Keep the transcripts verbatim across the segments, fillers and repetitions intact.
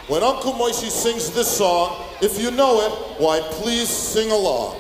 When Uncle Moisey sings this song, if you know it, why, please sing along.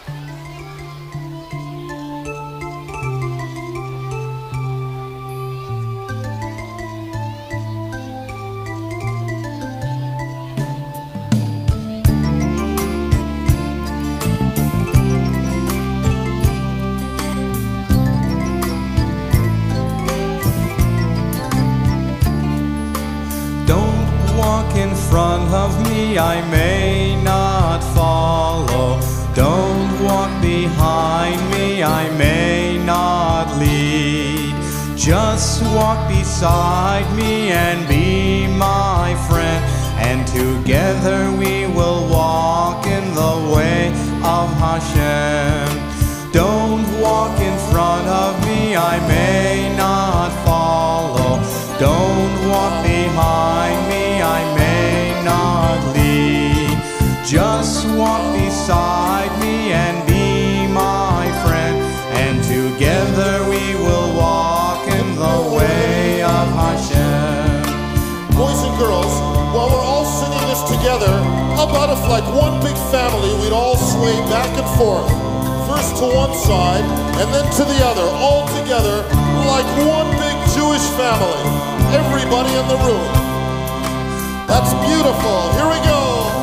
Walk in front of me, I may not follow. Don't walk behind me, I may not lead. Just walk beside me and be my friend, and together we will walk in the way of Hashem. Don't walk in front of me, I may not follow. Don't walk behind me, I may not lead. Just walk beside me and be my friend, and together we will walk in the way of Hashem. Boys and girls, while we're all singing this together, how about if, like one big family, we'd all sway back and forth, first to one side and then to the other, all together like one big Jewish family. Everybody in the room. That's beautiful. Here we go.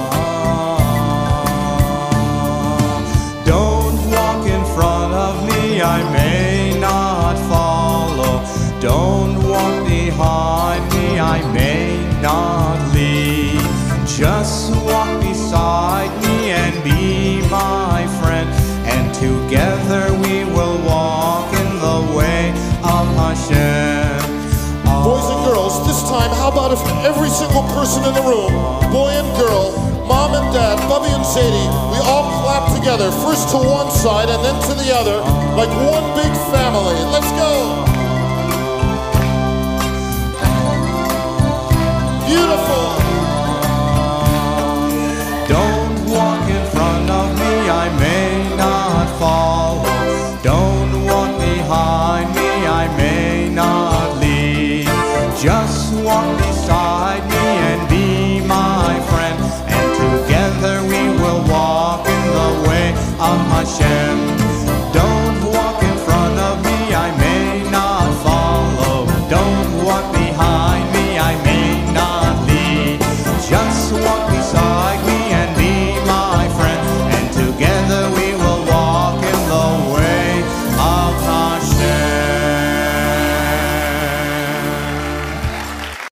Don't walk in front of me, I may not follow. Don't walk behind me, I may not lead. Just walk beside me and be my friend, and together we will walk in the way of Hashem. Boys and girls, this time, how about if every single person in the room, boy and girl, mom and dad, Bubby and Zadie, we all clap together, first to one side and then to the other, like one big family. Let's go. Beautiful. Don't walk in front of me, I may not follow. Don't walk behind me, I may not lead. Just walk beside me and be